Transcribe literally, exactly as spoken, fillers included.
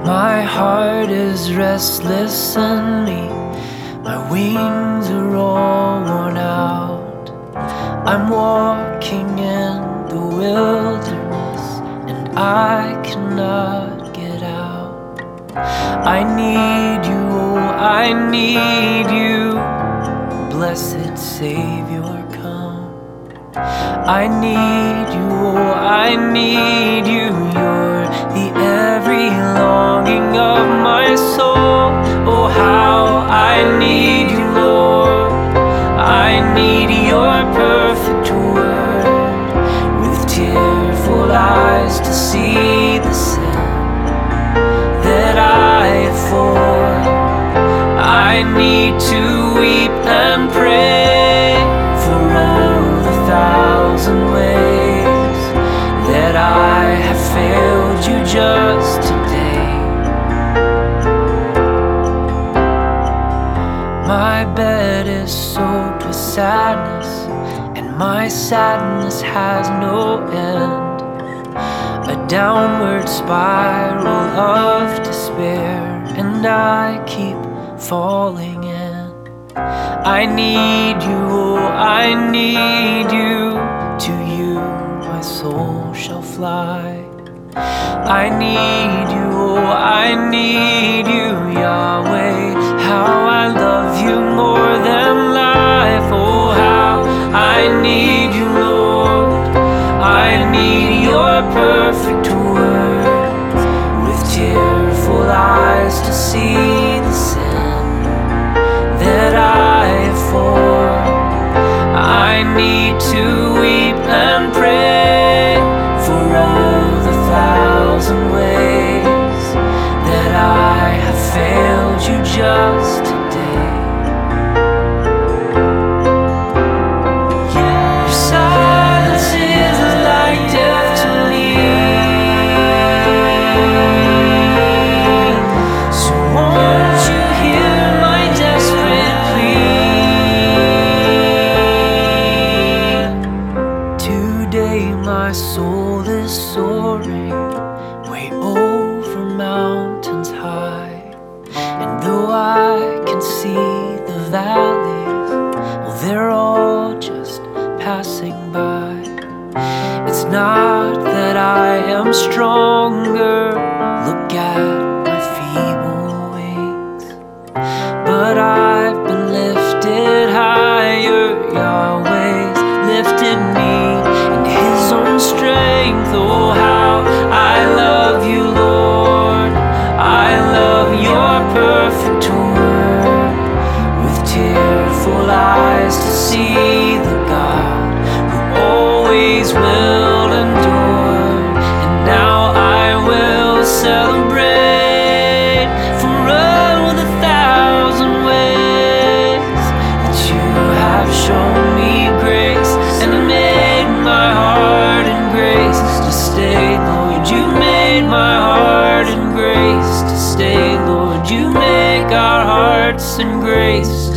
My heart is restless in me, my wings are all worn out. I'm walking in the wilderness and I cannot get out. I need you, oh, I need you, blessed Savior, come. I need you, oh, I need you, you're the every longing of my soul. Oh, how I need you, Lord. I need your perfect word, with tearful eyes to see the sin that I have fallen. I need to weep and pray for all the thousand ways that I have failed you just today. My bed is soaked with sadness, and my sadness has no end. A downward spiral of despair, and I keep falling in. I need you, oh, I need you, to you my soul shall fly. I need you, oh, I need you, Yahweh. How I love you more than life. Oh, how I need you, Lord. I need your perfect word, with tearful eyes to see the sin that I have fallen. I need to weep and pray for all the thousand ways that I have failed you just today. Your silence is like death to me, so won't you hear my desperate plea? Today my soul is soaring way over mountains high, and though I can see the valleys, well, they're all just passing by. It's not that I am stronger, look at my feeble wings, but I've been lifted higher. Yahweh's lifted me in his own strength. Oh, how I love you, Lord. I love your perfect word, with tearful eyes to see the God who always will endure. And now I will celebrate for all the thousand ways that you have shown me grace and made my heart in grace to stay, Lord. You made my heart in grace to stay, Lord. You make our hearts in grace